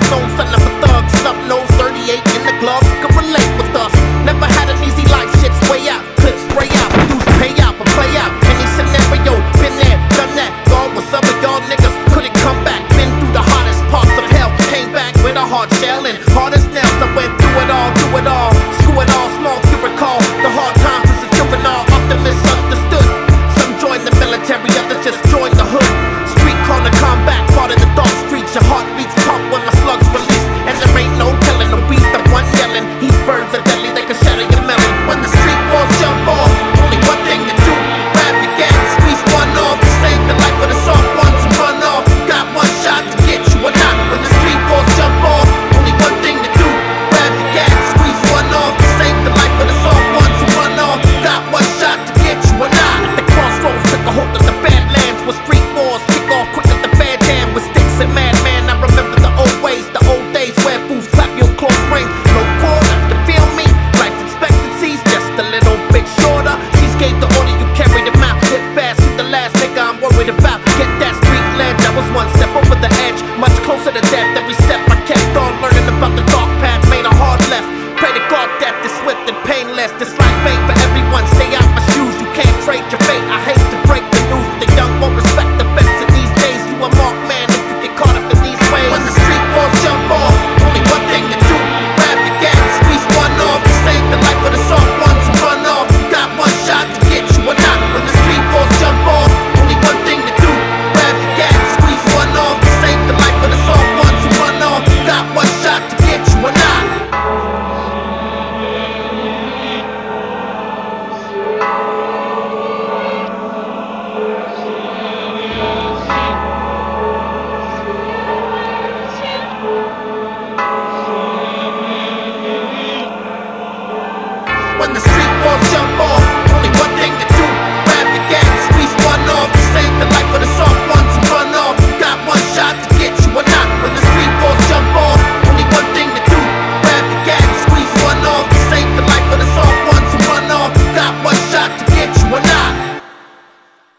known son of a thug, snub nose, 38 in the glove, could relate with us. Never had an easy life, shit's way out, clips spray out, dudes pay out, but play out. Any scenario, been there, done that. God, with some of y'all niggas couldn't come back. Been through the hottest parts of hell, came back with a hard shell and hard as nails. I went through it all, screw it all, small to recall. The hard times as a juvenile, often misunderstood. Some joined the military, others just joined the hood. Street corner combat, part of the dark streets. Your heart beats pump when my slugs release. And there ain't no telling the beat, the one yelling. Heat burns are deadly, they can shatter your melon. When the street walls jump off, only one thing to do, grab your gas, squeeze one off. Save the life of the soft ones who run off. Got one shot to get you or not. When the street walls jump off, only one thing to do, grab your gas, squeeze one off. Save the life of the soft ones who run off. Got one shot to get you or not. At the crossroads took a hold of the badlands, where street wars kick off quick as the bad jam. With sticks and madman, I remember the old ways, the old days where fools clap your close ring. No quarter, you feel me? Life expectancy's just a little bit shorter. She's gave the order, you carry them out. Hit fast, shoot the last nigga I'm worried about. Get that street ledge, I was one step over the edge, much closer to death. Every step I kept on learning about the dark path, made a hard left. Pray to God death is swift and painless. This life ain't for everyone, stay out my shoes. You can't trade your fate, I hate to break the news. The young won't respect the vets in these days. You a marked man if you get caught up in these ways. When the street walls jump off, only one thing to do, grab your gas, squeeze one off. Save the life of the soft ones who run off. You got one shot to get you or not. When the street walls jump off, only one thing to do, grab your gas, squeeze one off. Save the life of the soft ones who run off. You got one shot to get you or not. When the street walls jump off,